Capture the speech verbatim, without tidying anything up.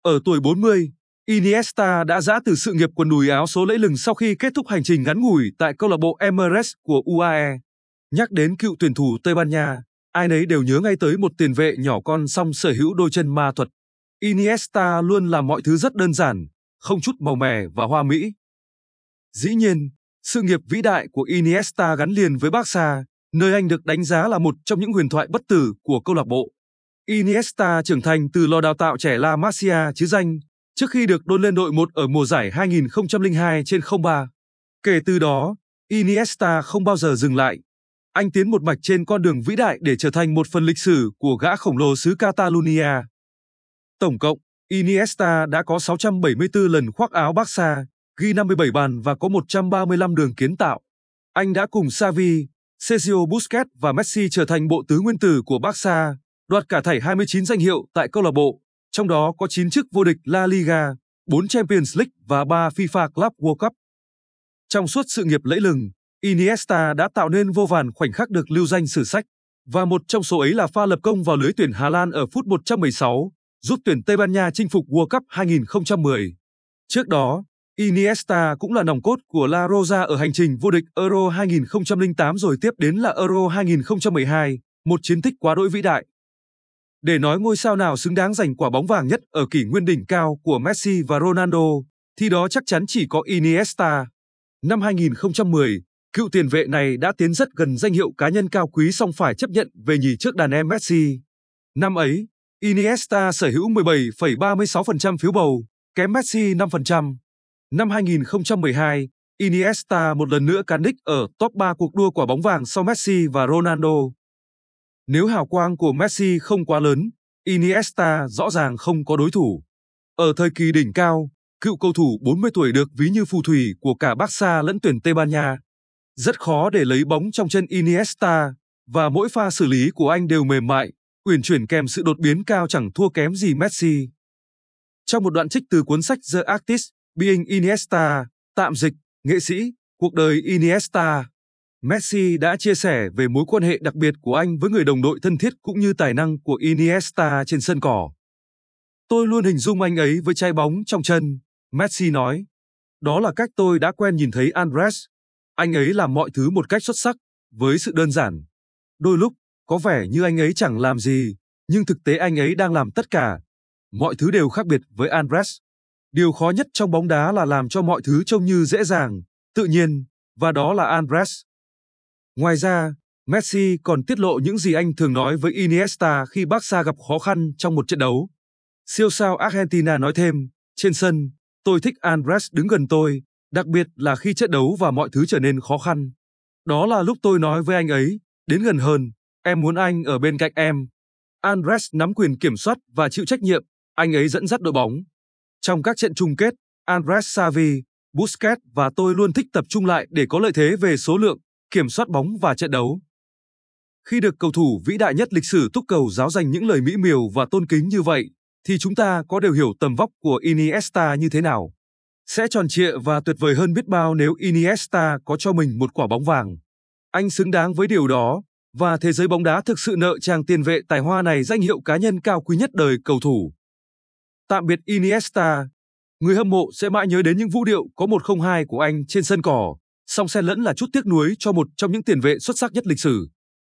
Ở tuổi bốn mươi, Iniesta đã giã từ sự nghiệp quần đùi áo số lẫy lừng sau khi kết thúc hành trình ngắn ngủi tại câu lạc bộ Emirates của u a e. Nhắc đến cựu tuyển thủ Tây Ban Nha, ai nấy đều nhớ ngay tới một tiền vệ nhỏ con song sở hữu đôi chân ma thuật. Iniesta luôn làm mọi thứ rất đơn giản, không chút màu mè và hoa mỹ. Dĩ nhiên, sự nghiệp vĩ đại của Iniesta gắn liền với Barca, nơi anh được đánh giá là một trong những huyền thoại bất tử của câu lạc bộ. Iniesta trưởng thành từ lò đào tạo trẻ La Masia chứ danh, trước khi được đôn lên đội một ở mùa giải hai nghìn không trăm lẻ hai trên không ba. Kể từ đó, Iniesta không bao giờ dừng lại. Anh tiến một mạch trên con đường vĩ đại để trở thành một phần lịch sử của gã khổng lồ xứ Catalonia. Tổng cộng, Iniesta đã có sáu trăm bảy mươi tư lần khoác áo Barca, ghi năm mươi bảy bàn và có một trăm ba mươi lăm đường kiến tạo. Anh đã cùng Xavi, Sergio Busquets và Messi trở thành bộ tứ nguyên tử của Barca, đoạt cả thảy hai mươi chín danh hiệu tại câu lạc bộ, trong đó có chín chức vô địch La Liga, bốn Champions League và ba FIFA Club World Cup. Trong suốt sự nghiệp lẫy lừng, Iniesta đã tạo nên vô vàn khoảnh khắc được lưu danh sử sách, và một trong số ấy là pha lập công vào lưới tuyển Hà Lan ở phút một trăm mười sáu, giúp tuyển Tây Ban Nha chinh phục World Cup hai nghìn không trăm mười. Trước đó, Iniesta cũng là nòng cốt của La Roja ở hành trình vô địch Euro hai nghìn không trăm lẻ tám rồi tiếp đến là Euro hai nghìn không trăm mười hai, một chiến tích quá đỗi vĩ đại. Để nói ngôi sao nào xứng đáng giành quả bóng vàng nhất ở kỷ nguyên đỉnh cao của Messi và Ronaldo, thì đó chắc chắn chỉ có Iniesta. Năm hai nghìn không trăm mười, cựu tiền vệ này đã tiến rất gần danh hiệu cá nhân cao quý song phải chấp nhận về nhì trước đàn em Messi. Năm ấy, Iniesta sở hữu mười bảy phẩy ba mươi sáu phần trăm phiếu bầu, kém Messi năm phần trăm. Năm hai nghìn không trăm mười hai, Iniesta một lần nữa cán đích ở top ba cuộc đua quả bóng vàng sau Messi và Ronaldo. Nếu hào quang của Messi không quá lớn, Iniesta rõ ràng không có đối thủ. Ở thời kỳ đỉnh cao, cựu cầu thủ bốn mươi tuổi được ví như phù thủy của cả Barca lẫn tuyển Tây Ban Nha. Rất khó để lấy bóng trong chân Iniesta, và mỗi pha xử lý của anh đều mềm mại, uyển chuyển kèm sự đột biến cao chẳng thua kém gì Messi. Trong một đoạn trích từ cuốn sách The Artist Being Iniesta, tạm dịch, nghệ sĩ, cuộc đời Iniesta, Messi đã chia sẻ về mối quan hệ đặc biệt của anh với người đồng đội thân thiết cũng như tài năng của Iniesta trên sân cỏ. Tôi luôn hình dung anh ấy với trái bóng trong chân, Messi nói. Đó là cách tôi đã quen nhìn thấy Andres. Anh ấy làm mọi thứ một cách xuất sắc, với sự đơn giản. Đôi lúc, có vẻ như anh ấy chẳng làm gì, nhưng thực tế anh ấy đang làm tất cả. Mọi thứ đều khác biệt với Andres. Điều khó nhất trong bóng đá là làm cho mọi thứ trông như dễ dàng, tự nhiên, và đó là Andres. Ngoài ra, Messi còn tiết lộ những gì anh thường nói với Iniesta khi Barca gặp khó khăn trong một trận đấu. Siêu sao Argentina nói thêm, trên sân, tôi thích Andres đứng gần tôi, đặc biệt là khi trận đấu và mọi thứ trở nên khó khăn. Đó là lúc tôi nói với anh ấy, đến gần hơn, em muốn anh ở bên cạnh em. Andres nắm quyền kiểm soát và chịu trách nhiệm, anh ấy dẫn dắt đội bóng. Trong các trận chung kết, Andres, Xavi, Busquets và tôi luôn thích tập trung lại để có lợi thế về số lượng, kiểm soát bóng và trận đấu. Khi được cầu thủ vĩ đại nhất lịch sử túc cầu giáo dành những lời mỹ miều và tôn kính như vậy, thì chúng ta có đều hiểu tầm vóc của Iniesta như thế nào. Sẽ tròn trịa và tuyệt vời hơn biết bao nếu Iniesta có cho mình một quả bóng vàng. Anh xứng đáng với điều đó, và thế giới bóng đá thực sự nợ chàng tiền vệ tài hoa này danh hiệu cá nhân cao quý nhất đời cầu thủ. Tạm biệt Iniesta, người hâm mộ sẽ mãi nhớ đến những vũ điệu có một không hai của anh trên sân cỏ, song xen lẫn là chút tiếc nuối cho một trong những tiền vệ xuất sắc nhất lịch sử.